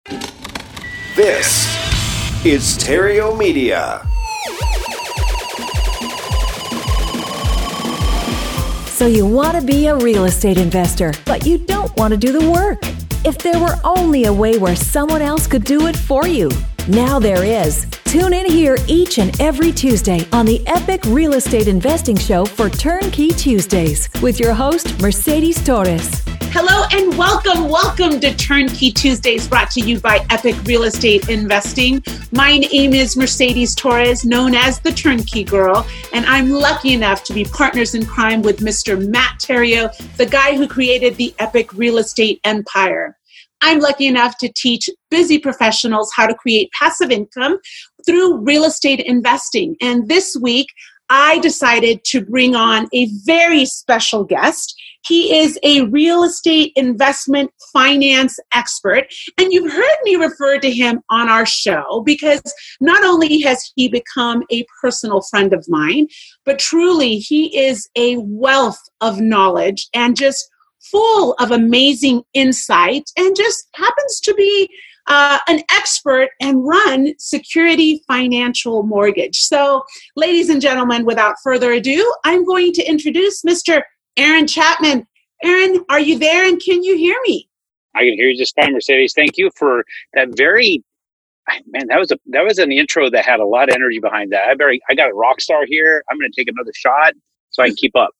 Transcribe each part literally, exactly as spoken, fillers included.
This is Terrio Media. So you want to be a real estate investor, but you don't want to do the work. If there were only a way where someone else could do it for you. Now there is. Tune in here each and every Tuesday on the Epic Real Estate Investing Show for Turnkey Tuesdays with your host, Mercedes Torres. Hello and welcome, welcome to Turnkey Tuesdays, brought to you by Epic Real Estate Investing. My name is Mercedes Torres, known as the Turnkey Girl, and I'm lucky enough to be partners in crime with Mister Matt Terrio, the guy who created the Epic Real Estate Empire. I'm lucky enough to teach busy professionals how to create passive income through real estate investing. And this week, I decided to bring on a very special guest. He is a real estate investment finance expert, and you've heard me refer to him on our show because not only has he become a personal friend of mine, but truly he is a wealth of knowledge and just full of amazing insight, and just happens to be uh, an expert and run Security Financial Mortgage. So, ladies and gentlemen, without further ado, I'm going to introduce Mister Aaron Chapman. Aaron, are you there and can you hear me? I can hear you just fine, Mercedes. Thank you for that very, man, that was a that was an intro that had a lot of energy behind that. I very, I got a rock star here. I'm going to take another shot so I can keep up.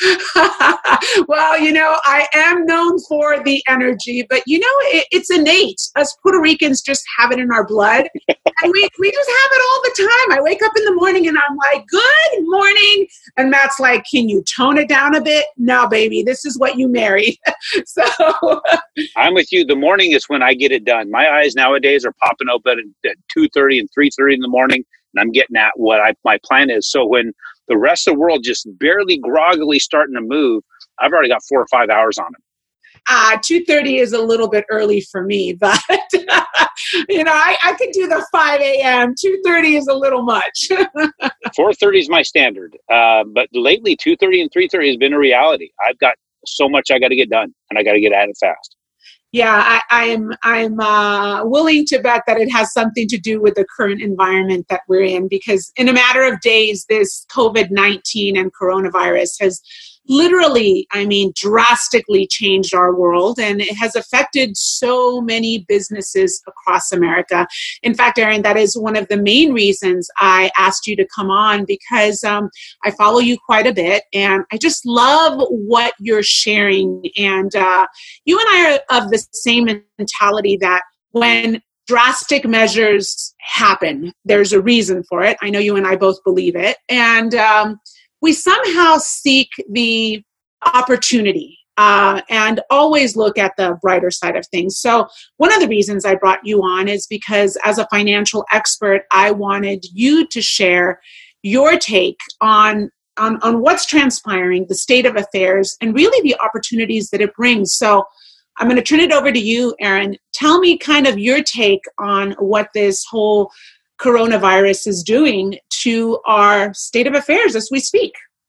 Well, you know, I am known for the energy, but you know, it, it's innate. Us Puerto Ricans just have it in our blood. And we, we just have it all the time. I wake up in the morning and I'm like, good morning. And Matt's like, can you tone it down a bit? No, baby, this is what you married. So I'm with you. The morning is when I get it done. My eyes nowadays are popping open at two thirty and three thirty in the morning. And I'm getting at what I, my plan is. So when the rest of the world just barely groggily starting to move, I've already got four or five hours on them. Uh, two thirty is a little bit early for me, but you know, I, I could do the five a.m. two thirty is a little much. four thirty is my standard. Uh, but lately, two thirty and three thirty has been a reality. I've got so much I got to get done, and I got to get at it fast. Yeah, I, I'm I'm uh, willing to bet that it has something to do with the current environment that we're in, because in a matter of days, this COVID nineteen and coronavirus has literally, I mean, drastically changed our world, and it has affected so many businesses across America. In fact, Aaron, that is one of the main reasons I asked you to come on, because um, I follow you quite a bit, and I just love what you're sharing. And uh, you and I are of the same mentality that when drastic measures happen, there's a reason for it. I know you and I both believe it. And um, we somehow seek the opportunity uh, and always look at the brighter side of things. So one of the reasons I brought you on is because as a financial expert, I wanted you to share your take on, on, on what's transpiring, the state of affairs, and really the opportunities that it brings. So I'm going to turn it over to you, Aaron. Tell me kind of your take on what this whole coronavirus is doing to our state of affairs as we speak.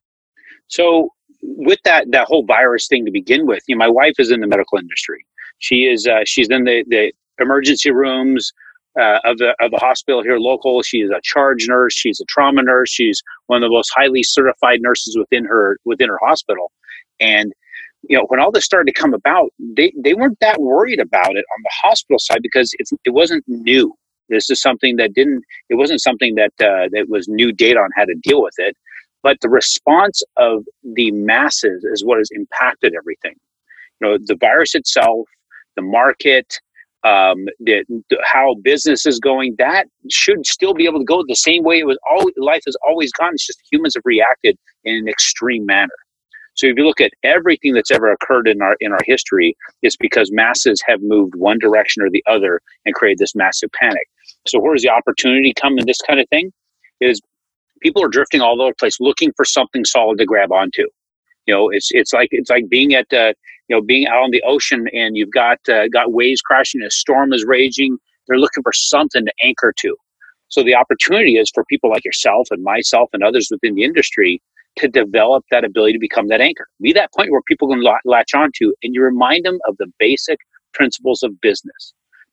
So with that that whole virus thing to begin with, you know, my wife is in the medical industry. She is uh, she's in the, the emergency rooms uh, of the of the hospital here local. She is a charge nurse. She's a trauma nurse. She's one of the most highly certified nurses within her within her hospital. And you know, when all this started to come about, they, they weren't that worried about it on the hospital side because it's, it wasn't new. This is something that didn't, it wasn't something that uh, that was new data on how to deal with it. But the response of the masses is what has impacted everything. You know, the virus itself, the market, um, the, the, how business is going, that should still be able to go the same way it was always, life has always gone. It's just humans have reacted in an extreme manner. So if you look at everything that's ever occurred in our in our history, it's because masses have moved one direction or the other and created this massive panic. So where does the opportunity come in this kind of thing? Is people are drifting all over the place looking for something solid to grab onto. You know, it's it's like it's like being at uh, you know being out on the ocean and you've got uh, got waves crashing, a storm is raging. They're looking for something to anchor to. So the opportunity is for people like yourself and myself and others within the industry to develop that ability to become that anchor. Be that point where people can latch onto, and you remind them of the basic principles of business.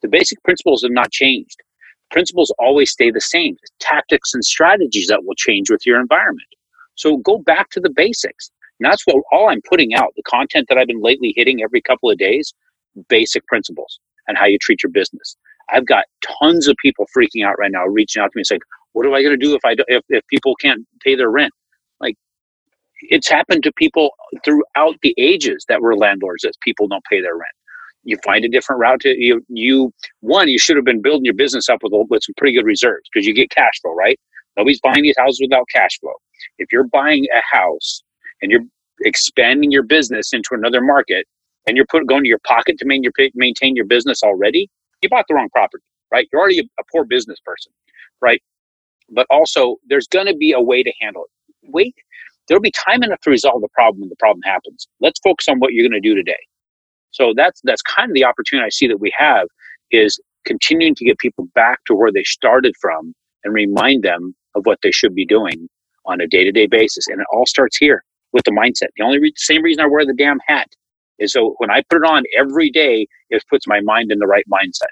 The basic principles have not changed. Principles always stay the same. It's tactics and strategies that will change with your environment. So go back to the basics. And that's what all I'm putting out. The content that I've been lately hitting every couple of days, basic principles and how you treat your business. I've got tons of people freaking out right now, reaching out to me and saying, what am I going to do if I do, if, if people can't pay their rent? Like, it's happened to people throughout the ages that were landlords as people don't pay their rent. You find a different route to you. You one, you should have been building your business up with, with some pretty good reserves because you get cash flow, right? Nobody's buying these houses without cash flow. If you're buying a house and you're expanding your business into another market and you're put, going to your pocket to maintain your, maintain your business already, you bought the wrong property, right? You're already a, a poor business person, right? But also, there's going to be a way to handle it. Wait, there'll be time enough to resolve the problem when the problem happens. Let's focus on what you're going to do today. So that's that's kind of the opportunity I see that we have, is continuing to get people back to where they started from and remind them of what they should be doing on a day-to-day basis. And it all starts here with the mindset. The only re- same reason I wear the damn hat is so when I put it on every day, it puts my mind in the right mindset.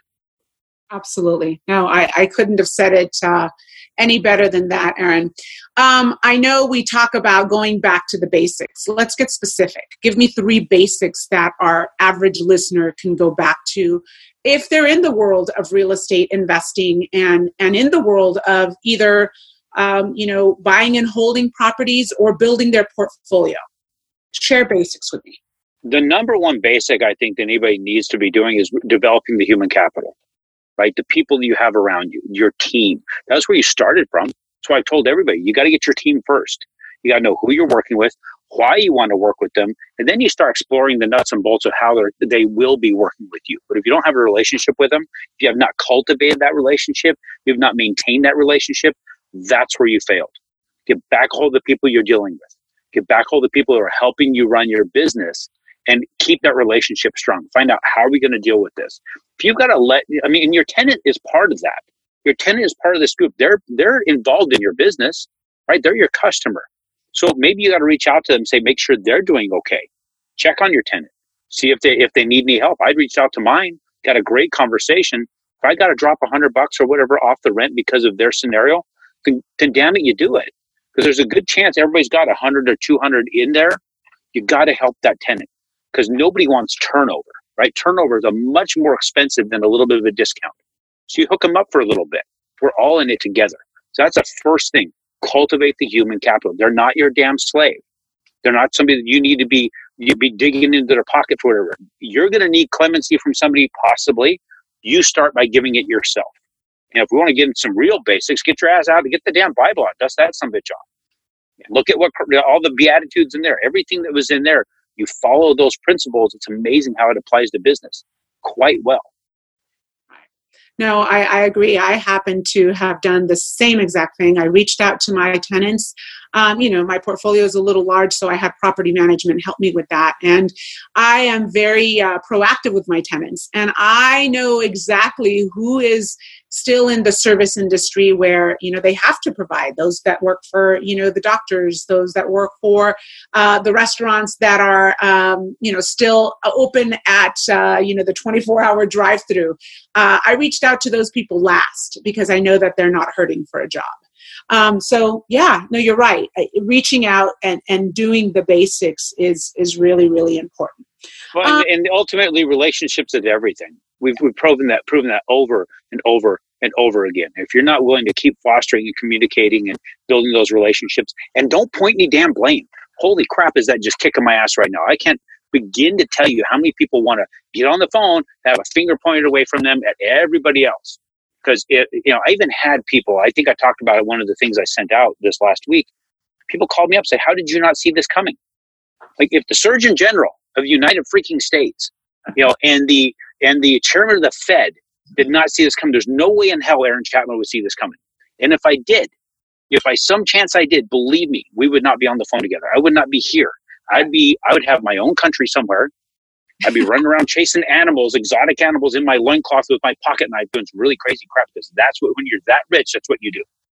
Absolutely. No, I, I couldn't have said it uh, any better than that, Aaron. Um, I know we talk about going back to the basics. Let's get specific. Give me three basics that our average listener can go back to if they're in the world of real estate investing and, and in the world of either um, you know, buying and holding properties or building their portfolio. Share basics with me. The number one basic I think that anybody needs to be doing is developing the human capital. Right? The people that you have around you, your team. That's where you started from. That's why I told everybody, you got to get your team first. You got to know who you're working with, why you want to work with them, and then you start exploring the nuts and bolts of how they will be working with you. But if you don't have a relationship with them, if you have not cultivated that relationship, you have not maintained that relationship, that's where you failed. Get back hold of the people you're dealing with. Get back hold of the people who are helping you run your business and keep that relationship strong. Find out, how are we going to deal with this? If you've got to let, I mean, and your tenant is part of that. Your tenant is part of this group. They're they're involved in your business, right? They're your customer. So maybe you got to reach out to them and say, make sure they're doing okay. Check on your tenant. See if they if they need any help. I'd reach out to mine. Got a great conversation. If I got to drop a hundred bucks or whatever off the rent because of their scenario, then, then damn it, you do it. Because there's a good chance everybody's got a hundred or two hundred in there. You got to help that tenant. Because nobody wants turnover, right? Turnover is a much more expensive than a little bit of a discount. So you hook them up for a little bit. We're all in it together. So that's the first thing. Cultivate the human capital. They're not your damn slave. They're not somebody that you need to be you be digging into their pocket for whatever. You're going to need clemency from somebody, possibly. You start by giving it yourself. And if we want to get into some real basics, get your ass out and get the damn Bible out. Dust that some bitch off. Look at what all the Beatitudes in there. Everything that was in there. You follow those principles, it's amazing how it applies to business quite well. No, I, I agree. I happen to have done the same exact thing. I reached out to my tenants. Um, you know, my portfolio is a little large, so I have property management help me with that. And I am very uh, proactive with my tenants. And I know exactly who is still in the service industry where, you know, they have to provide, those that work for, you know, the doctors, those that work for uh, the restaurants that are, um, you know, still open at, uh, you know, the twenty-four hour drive through. Uh, I reached out to those people last because I know that they're not hurting for a job. Um, so yeah, no, you're right. Reaching out and, and doing the basics is, is really, really important. Well, and, um, and ultimately relationships is everything. We've, we've proven that, proven that over and over and over again. If you're not willing to keep fostering and communicating and building those relationships, and don't point any damn blame. Holy crap, is that just kicking my ass right now? I can't begin to tell you how many people want to get on the phone, have a finger pointed away from them at everybody else. Because, it, you know, I even had people, I think I talked about it, one of the things I sent out this last week. People called me up and said, how did you not see this coming? Like, if the Surgeon General of the United freaking States, you know, and the and the chairman of the Fed did not see this coming, there's no way in hell Aaron Chapman would see this coming. And if I did, if by some chance I did, believe me, we would not be on the phone together. I would not be here. I'd be, I would have my own country somewhere. I'd be running around chasing animals, exotic animals in my loincloth with my pocket knife doing some really crazy crap, because that's what, when you're that rich, that's what you do.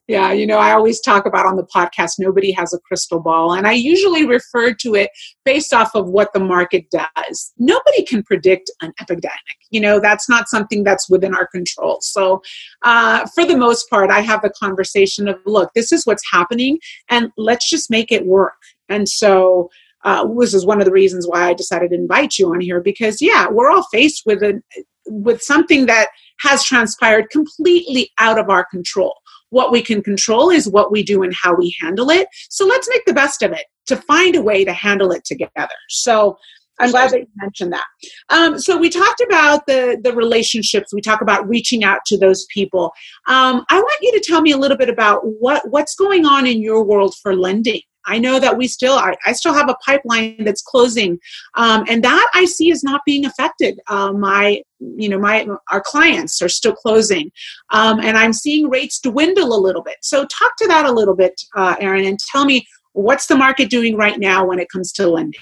Yeah, you know, I always talk about on the podcast, nobody has a crystal ball. And I usually refer to it based off of what the market does. Nobody can predict an epidemic. You know, that's not something that's within our control. So uh, for the most part, I have the conversation of, look, this is what's happening and let's just make it work. And so uh, this is one of the reasons why I decided to invite you on here, because, yeah, we're all faced with a, with something that has transpired completely out of our control. What we can control is what we do and how we handle it. So let's make the best of it to find a way to handle it together. So I'm glad that you mentioned that. Um, so we talked about the, the relationships. We talk about reaching out to those people. Um, I want you to tell me a little bit about what, what's going on in your world for lending. I know that we still, I, I still have a pipeline that's closing, um, and that I see is not being affected. Uh, my, you know, my, our clients are still closing, um, and I'm seeing rates dwindle a little bit. So talk to that a little bit, uh, Aaron, and tell me, what's the market doing right now when it comes to lending?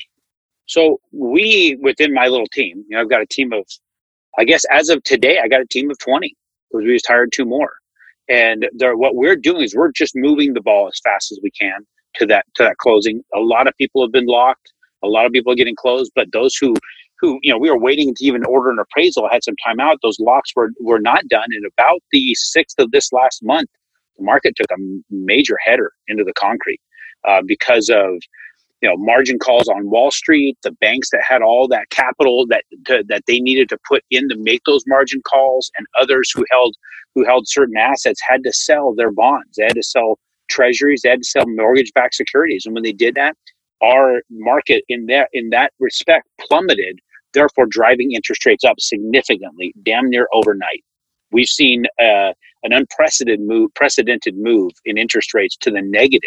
So we, within my little team, you know, I've got a team of, I guess as of today, I got a team of twenty because we just hired two more. And what we're doing is we're just moving the ball as fast as we can to that to that closing. A lot of people have been locked. A lot of people are getting closed, but those who, who you know, we were waiting to even order an appraisal, had some time out. Those locks were, were not done. And about the sixth of this last month, the market took a major header into the concrete uh, because of, you know, margin calls on Wall Street, the banks that had all that capital that to, that they needed to put in to make those margin calls, and others who held who held certain assets had to sell their bonds. They had to sell treasuries, they had to sell mortgage-backed securities. And when they did that, our market in that in that respect plummeted, therefore driving interest rates up significantly, damn near overnight. We've seen uh, an unprecedented move, precedented move in interest rates to the negative.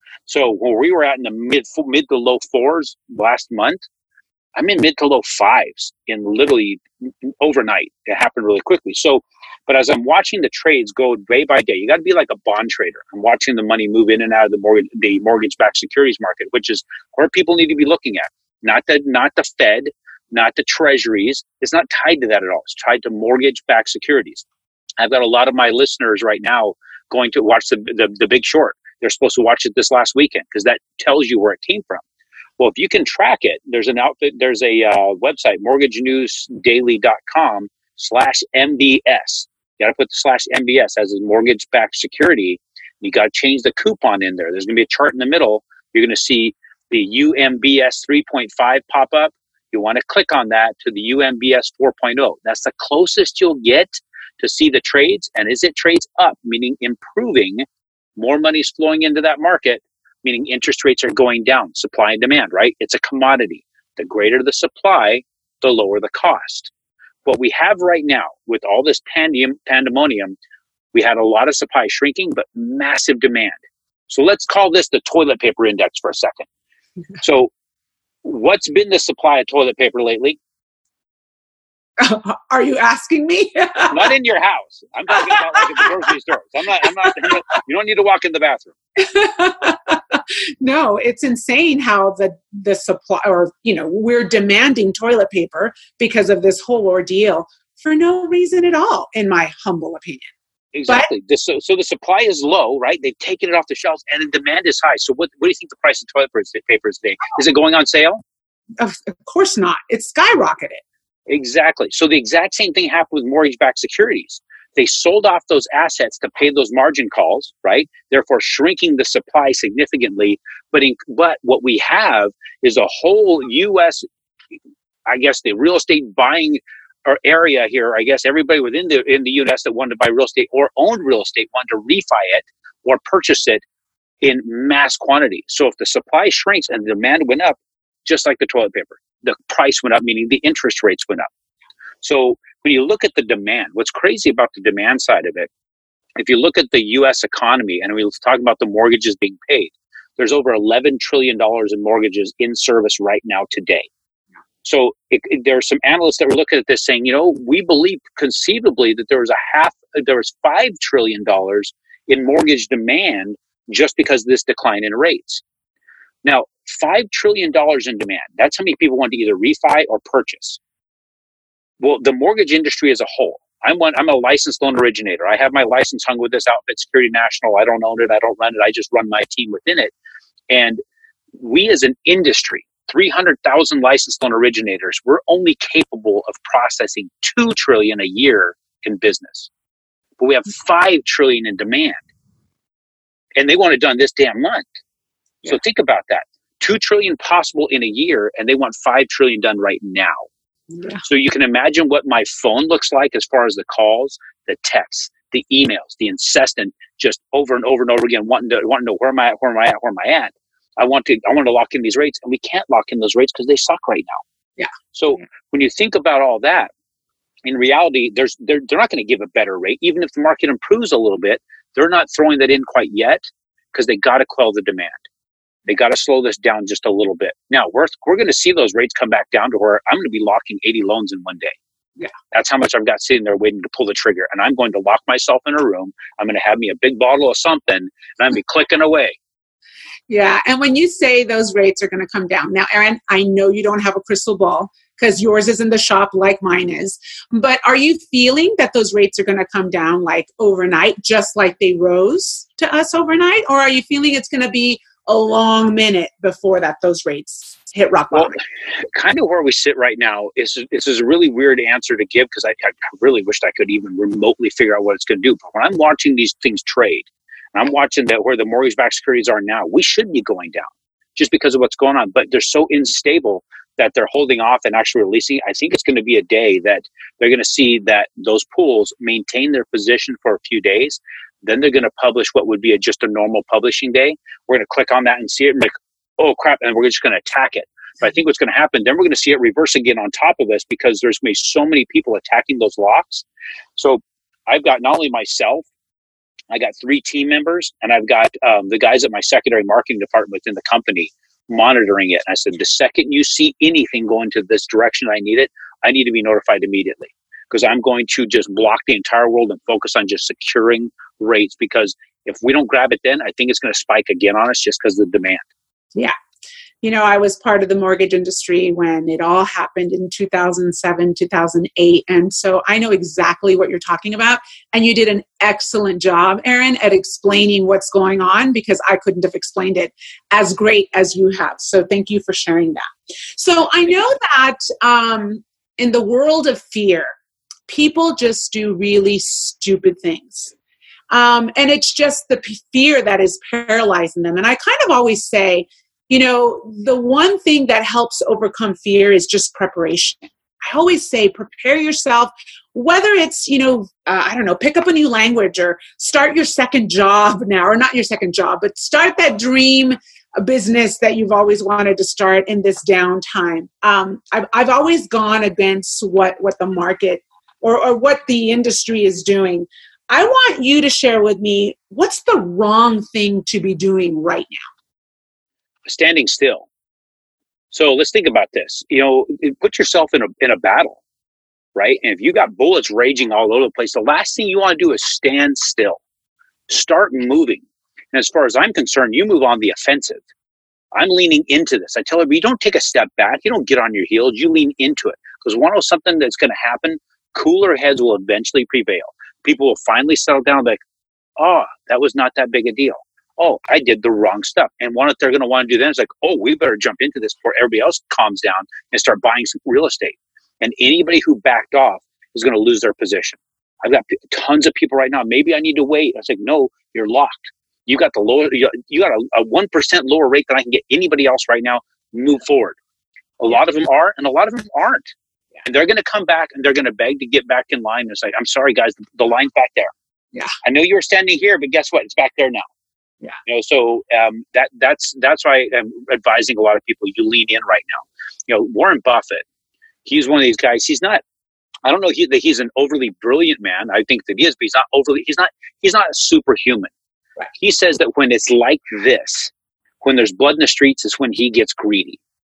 So where we were at in the mid mid to low fours last month, I'm in mid to low fives in literally overnight. It happened really quickly. So, but as I'm watching the trades go day by day, you got to be like a bond trader. I'm watching the money move in and out of the mortgage, the mortgage-backed securities market, which is where people need to be looking at. Not the not the Fed, not the treasuries. It's not tied to that at all. It's tied to mortgage-backed securities. I've got a lot of my listeners right now going to watch the the, the Big Short. They're supposed to watch it this last weekend because that tells you where it came from. Well, if you can track it, there's an outfit, there's a uh, website, mortgage news daily dot com slash M B S. You got to put the slash M B S as a mortgage-backed security. You got to change the coupon in there. There's going to be a chart in the middle. You're going to see the U M B S three point five pop up. You want to click on that to the U M B S four point oh. That's the closest you'll get to see the trades. And is it trades up, meaning improving? More money's flowing into that market, meaning interest rates are going down, supply and demand, right? It's a commodity. The greater the supply, the lower the cost. What we have right now with all this pandem- pandemonium, we had a lot of supply shrinking, but massive demand. So let's call this the toilet paper index for a second. So what's been the supply of toilet paper lately? Are you asking me? Not in your house. I'm talking about like at the grocery stores. I'm not, I'm not, I'm not, you don't need to walk in the bathroom. No, it's insane how the, the supply, or, you know, we're demanding toilet paper because of this whole ordeal for no reason at all, in my humble opinion. Exactly. But, so, so the supply is low, right? They've taken it off the shelves and the demand is high. So what, what do you think the price of toilet paper is today? Is it going on sale? Of, of course not. It's skyrocketed. Exactly. So the exact same thing happened with mortgage-backed securities. They sold off those assets to pay those margin calls, right? Therefore, shrinking the supply significantly. But in, but what we have is a whole U S, I guess, the real estate buying or area here. I guess everybody within the in the U S that wanted to buy real estate or owned real estate wanted to refi it or purchase it in mass quantity. So if the supply shrinks and the demand went up, just like the toilet paper, the price went up, meaning the interest rates went up. So when you look at the demand, what's crazy about the demand side of it, if you look at the U S economy and we talk about the mortgages being paid, there's over eleven trillion dollars in mortgages in service right now today. So it, it, there are some analysts that were looking at this saying, you know, we believe conceivably that there was a half, there was five trillion dollars in mortgage demand just because of this decline in rates. Now, five trillion dollars in demand, that's how many people want to either refi or purchase. Well, the mortgage industry as a whole, I'm one. I'm a licensed loan originator. I have my license hung with this outfit, Security National. I don't own it. I don't run it. I just run my team within it. And we as an industry, three hundred thousand licensed loan originators, we're only capable of processing two trillion dollars a year in business. But we have five trillion dollars in demand. And they want it done this damn month. Yeah. So think about that. two trillion dollars possible in a year, and they want five trillion dollars done right now. Yeah. So you can imagine what my phone looks like as far as the calls, the texts, the emails, the incessant, just over and over and over again, wanting to wanting to know where am I at, where am I at, where am I at? I want to I want to lock in these rates, and we can't lock in those rates because they suck right now. Yeah. So yeah. when you think about all that, in reality, there's they're they're not going to give a better rate, even if the market improves a little bit. They're not throwing that in quite yet because they got to quell the demand. They got to slow this down just a little bit. Now, we're, we're going to see those rates come back down to where I'm going to be locking eighty loans in one day. Yeah. That's how much I've got sitting there waiting to pull the trigger. And I'm going to lock myself in a room. I'm going to have me a big bottle of something, and I'm going to be clicking away. Yeah. And when you say those rates are going to come down, now, Aaron, I know you don't have a crystal ball because yours is in the shop like mine is. But are you feeling that those rates are going to come down like overnight, just like they rose to us overnight? Or are you feeling it's going to be a long minute before that those rates hit rock bottom? Well, kind of where we sit right now is this is a really weird answer to give because I, I really wished I could even remotely figure out what it's going to do. But when I'm watching these things trade, and I'm watching that where the mortgage-backed securities are now, we should be going down just because of what's going on. But they're so unstable that they're holding off and actually releasing. I think it's going to be a day that they're going to see that those pools maintain their position for a few days. Then they're going to publish what would be a, just a normal publishing day. We're going to click on that and see it and be like, oh, crap, and we're just going to attack it. But I think what's going to happen, then we're going to see it reverse again on top of this because there's going to be so many people attacking those locks. So I've got not only myself, I got three team members, and I've got um, the guys at my secondary marketing department within the company monitoring it. And I said, the second you see anything going to this direction I need it, I need to be notified immediately because I'm going to just block the entire world and focus on just securing rates because if we don't grab it then, I think it's going to spike again on us just because of the demand. Yeah. You know, I was part of the mortgage industry when it all happened in two thousand seven, two thousand eight. And so I know exactly what you're talking about. And you did an excellent job, Aaron, at explaining what's going on because I couldn't have explained it as great as you have. So thank you for sharing that. So I know that um, in the world of fear, people just do really stupid things. Um, and it's just the p- fear that is paralyzing them. And I kind of always say, you know, the one thing that helps overcome fear is just preparation. I always say, prepare yourself, whether it's, you know, uh, I don't know, pick up a new language or start your second job now, or not your second job, but start that dream business that you've always wanted to start in this downtime. Um, I've, I've always gone against what, what the market or, or what the industry is doing. I want you to share with me, what's the wrong thing to be doing right now? Standing still. So let's think about this. You know, put yourself in a in a battle, right? And if you got bullets raging all over the place, the last thing you want to do is stand still. Start moving. And as far as I'm concerned, you move on the offensive. I'm leaning into this. I tell everybody, you don't take a step back. You don't get on your heels. You lean into it. Because one of something that's going to happen, cooler heads will eventually prevail. People will finally settle down and be like, oh, that was not that big a deal. Oh, I did the wrong stuff. And what they're going to want to do then is like, oh, we better jump into this before everybody else calms down and start buying some real estate. And anybody who backed off is going to lose their position. I've got tons of people right now. Maybe I need to wait. I was like, no, you're locked. You got the lower, you got a, a one percent lower rate than I can get anybody else right now. Move forward. A lot of them are, and a lot of them aren't. And they're going to come back and they're going to beg to get back in line. It's like, I'm sorry, guys, the, the line's back there. Yeah. I know you were standing here, but guess what? It's back there now. Yeah. You know, so um, that that's that's why I'm advising a lot of people. You lean in right now. You know, Warren Buffett. He's one of these guys. He's not. I don't know he, that he's an overly brilliant man. I think that he is, but he's not overly. He's not. He's not superhuman. Right. He says that when it's like this, when there's blood in the streets, is when he gets greedy.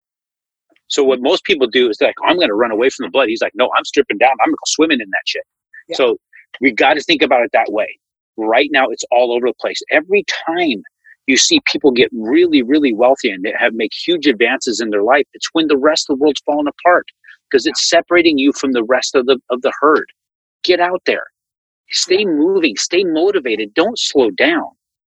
So what most people do is like, oh, I'm going to run away from the blood. He's like, no, I'm stripping down. I'm going to go swimming in that shit. Yeah. So we got to think about it that way. Right now, it's all over the place. Every time you see people get really, really wealthy and they have make huge advances in their life, it's when the rest of the world's falling apart because it's separating you from the rest of the of the herd. Get out there. Stay moving. Stay motivated. Don't slow down.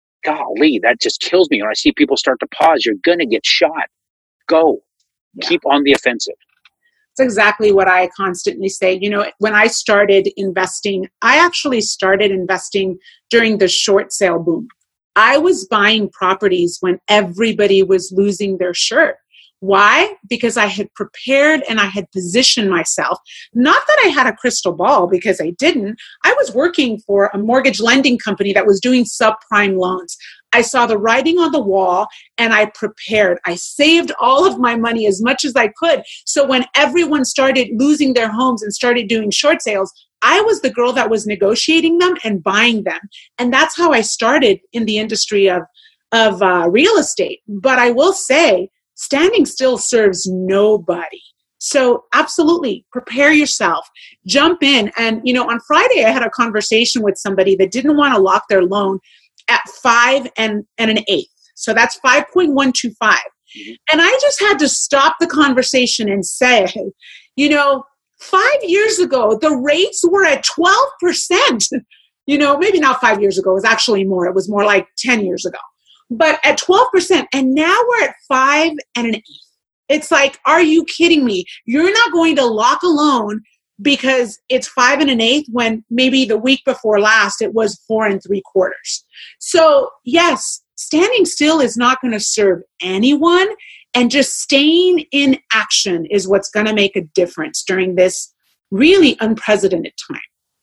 Golly, that just kills me when I see people start to pause. You're going to get shot. Go. Yeah. Keep on the offensive. It's exactly what I constantly say. You know, when I started investing, I actually started investing during the short sale boom. I was buying properties when everybody was losing their shirt. Why? Because I had prepared and I had positioned myself. Not that I had a crystal ball, because I didn't. I was working for a mortgage lending company that was doing subprime loans. I saw the writing on the wall and I prepared. I saved all of my money as much as I could. So when everyone started losing their homes and started doing short sales, I was the girl that was negotiating them and buying them. And that's how I started in the industry of, of uh, real estate. But I will say, standing still serves nobody. So absolutely, prepare yourself, jump in. And, you know, on Friday, I had a conversation with somebody that didn't want to lock their loan at five and, and an eighth. So that's five point one two five. Mm-hmm. And I just had to stop the conversation and say, you know, five years ago, the rates were at twelve percent. You know, maybe not five years ago. It was actually more. It was more like ten years ago. But at twelve percent, and now we're at five and an eighth. It's like, are you kidding me? You're not going to lock a loan because it's five and an eighth when maybe the week before last it was four and three quarters. So yes, standing still is not going to serve anyone, and just staying in action is what's going to make a difference during this really unprecedented time.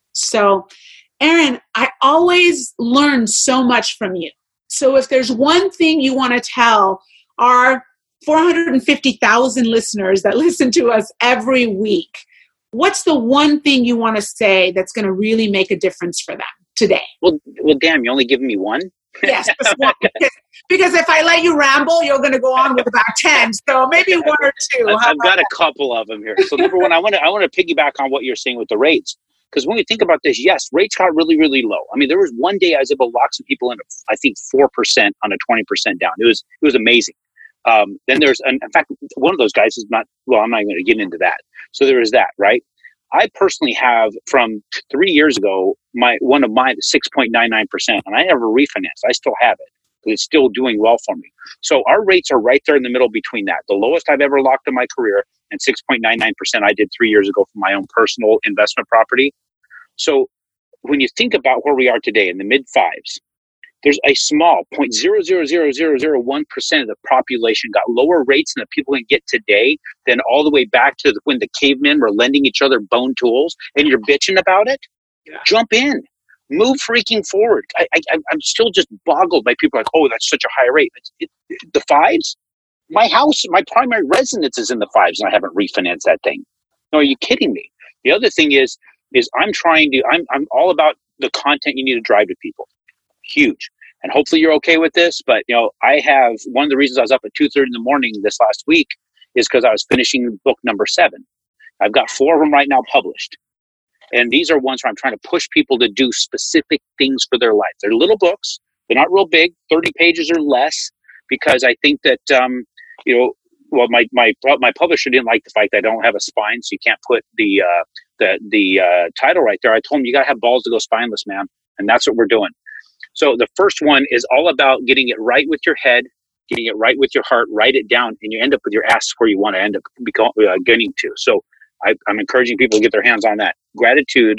So, Aaron, I always learn so much from you. So if there's one thing you want to tell our four hundred fifty thousand listeners that listen to us every week, what's the one thing you want to say that's going to really make a difference for them today? Well, well, damn, you're only giving me one? Yes, because, because if I let you ramble, you're going to go on with about ten. So maybe one or two. I've, I've got that? a couple of them here. So number one, I want to I want to piggyback on what you're saying with the rates. Because when we think about this, yes, rates got really, really low. I mean, there was one day I was able to lock some people in, I think, four percent on a twenty percent down. It was it was amazing. Um, then there's, an, in fact, one of those guys is not, well, I'm not even going to get into that. So there is that, right? I personally have, from three years ago, my one of mine is six point nine nine percent, and I never refinanced. I still have it, because it's still doing well for me. So our rates are right there in the middle between that. The lowest I've ever locked in my career, and six point nine nine percent I did three years ago for my own personal investment property. So when you think about where we are today in the mid fives, there's a small zero point zero zero zero zero zero one percent of the population got lower rates than the people can get today than all the way back to the, when the cavemen were lending each other bone tools, and you're bitching about it. Yeah. Jump in, move freaking forward. I, I, I'm still just boggled by people like, oh, that's such a high rate. It, it, the fives? My house, my primary residence is in the fives, and I haven't refinanced that thing. No, are you kidding me? The other thing is, is I'm trying to, I'm, I'm all about the content you need to drive to people. Huge. And hopefully you're okay with this, but you know, I have, one of the reasons I was up at two thirty in the morning this last week is because I was finishing book number seven. I've got four of them right now published. And these are ones where I'm trying to push people to do specific things for their life. They're little books. They're not real big, thirty pages or less, because I think that, um, you know, well, my, my, my publisher didn't like the fact that I don't have a spine, so you can't put the, uh, the, the, uh, title right there. I told him, you got to have balls to go spineless, man. And that's what we're doing. So the first one is all about getting it right with your head, getting it right with your heart, write it down, and you end up with your ass where you want to end up become, uh, getting to. So I, I'm encouraging people to get their hands on that. Gratitude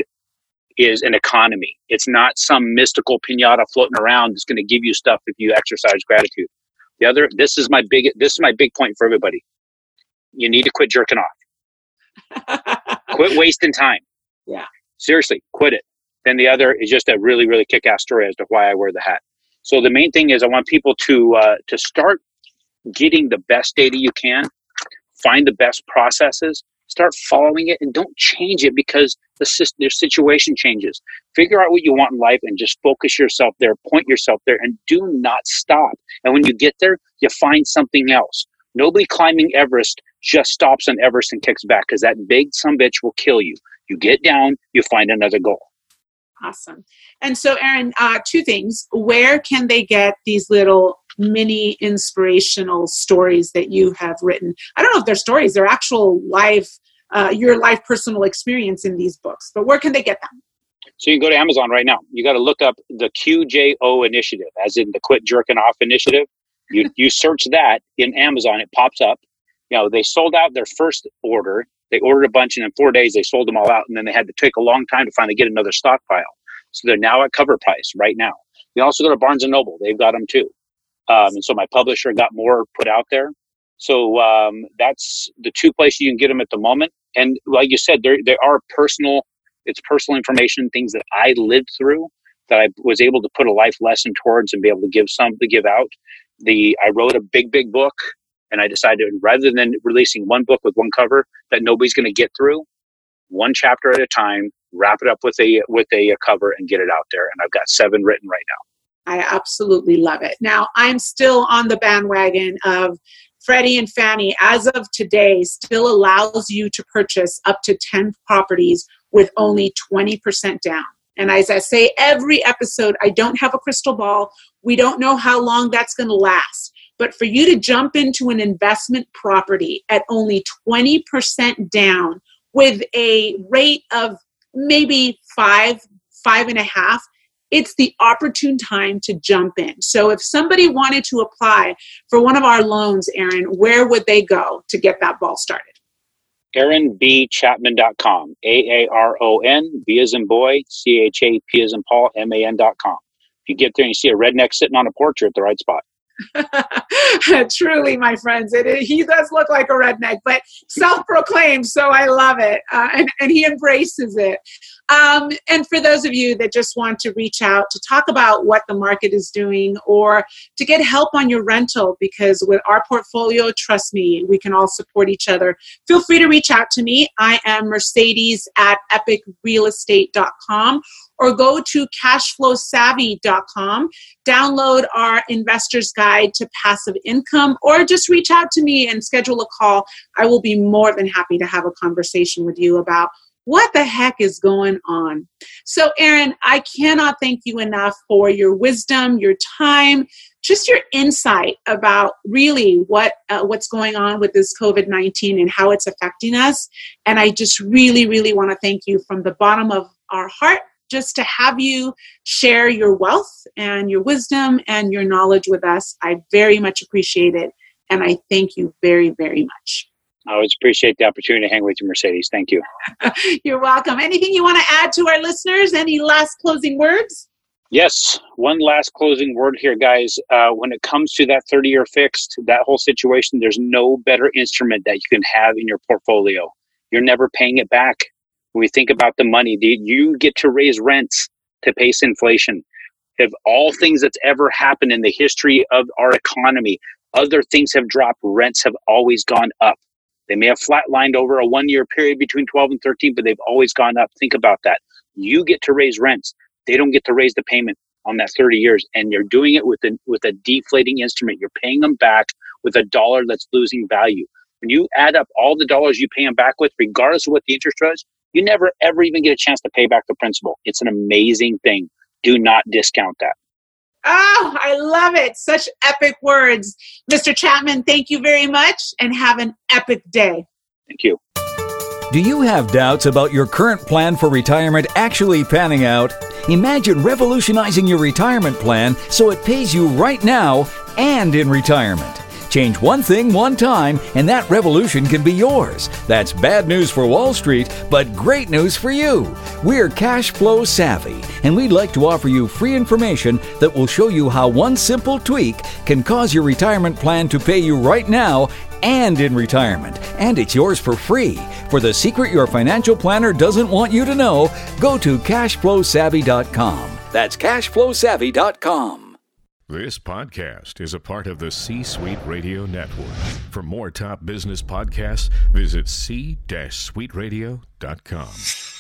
is an economy. It's not some mystical piñata floating around that's going to give you stuff if you exercise gratitude. The other, this is my big, this is my big point for everybody. You need to quit jerking off. Quit wasting time. Yeah. Seriously, quit it. Then the other is just a really, really kick-ass story as to why I wear the hat. So the main thing is I want people to uh, to start getting the best data you can, find the best processes, start following it, and don't change it because the their situation changes. Figure out what you want in life and just focus yourself there, point yourself there, and do not stop. And when you get there, you find something else. Nobody climbing Everest just stops on Everest and kicks back, because that big sumbitch will kill you. You get down, you find another goal. Awesome. And so, Aaron, uh, two things. Where can they get these little mini inspirational stories that you have written? I don't know if they're stories, they're actual live uh, your life personal experience in these books. But where can they get them? So you can go to Amazon right now. You got to look up the Q J O initiative, as in the Quit Jerking Off initiative. You you search that in Amazon, it pops up. You know, they sold out their first order. They ordered a bunch, and in four days, they sold them all out. And then they had to take a long time to finally get another stockpile. So they're now at cover price right now. You also go to Barnes and Noble. They've got them too. Um, and so my publisher got more put out there. So um, that's the two places you can get them at the moment. And like you said, there there are personal, it's personal information, things that I lived through that I was able to put a life lesson towards and be able to give some to give out. The I wrote a big, big book, and I decided rather than releasing one book with one cover that nobody's going to get through, one chapter at a time, wrap it up with a with a, a cover and get it out there. And I've got seven written right now. I absolutely love it. Now, I'm still on the bandwagon of Freddie and Fannie, as of today, still allows you to purchase up to ten properties with only twenty percent down. And as I say every episode, I don't have a crystal ball. We don't know how long that's going to last. But for you to jump into an investment property at only twenty percent down with a rate of maybe five, five and a half, it's the opportune time to jump in. So if somebody wanted to apply for one of our loans, Aaron, where would they go to get that ball started? Aaron B Chapman dot com. A A R O N, B as in boy, C H A P as in Paul, M A N dot com. If you get there and you see a redneck sitting on a porch, you're at the right spot. Truly, my friends, it is, he does look like a redneck, but self-proclaimed, so I love it, uh, and, and he embraces it. Um, and for those of you that just want to reach out to talk about what the market is doing or to get help on your rental, because with our portfolio, trust me, we can all support each other, feel free to reach out to me. I am Mercedes at epic real estate dot com, or go to cash flow savvy dot com, download our Investor's Guide to Passive Income, or just reach out to me and schedule a call. I will be more than happy to have a conversation with you about what the heck is going on. So, Aaron, I cannot thank you enough for your wisdom, your time, just your insight about really what uh, what's going on with this COVID nineteen and how it's affecting us. And I just really, really want to thank you from the bottom of our heart, just to have you share your wealth and your wisdom and your knowledge with us. I very much appreciate it. And I thank you very, very much. I always appreciate the opportunity to hang with you, Mercedes. Thank you. You're welcome. Anything you want to add to our listeners? Any last closing words? Yes. One last closing word here, guys. Uh, when it comes to that thirty-year fixed, that whole situation, there's no better instrument that you can have in your portfolio. You're never paying it back. When we think about the money, you get to raise rents to pace inflation. Of all things that's ever happened in the history of our economy, other things have dropped. Rents have always gone up. They may have flatlined over a one-year period between twelve and thirteen, but they've always gone up. Think about that. You get to raise rents. They don't get to raise the payment on that thirty years, and you're doing it with a, with a deflating instrument. You're paying them back with a dollar that's losing value. When you add up all the dollars you pay them back with, regardless of what the interest was, you never, ever even get a chance to pay back the principal. It's an amazing thing. Do not discount that. Oh, I love it. Such epic words. Mister Chapman, thank you very much and have an epic day. Thank you. Do you have doubts about your current plan for retirement actually panning out? Imagine revolutionizing your retirement plan so it pays you right now and in retirement. Change one thing one time, and that revolution can be yours. That's bad news for Wall Street, but great news for you. We're Cash Flow Savvy, and we'd like to offer you free information that will show you how one simple tweak can cause your retirement plan to pay you right now and in retirement. And it's yours for free. For the secret your financial planner doesn't want you to know, go to cash flow savvy dot com. That's cash flow savvy dot com. This podcast is a part of the C-Suite Radio Network. For more top business podcasts, visit c suite radio dot com.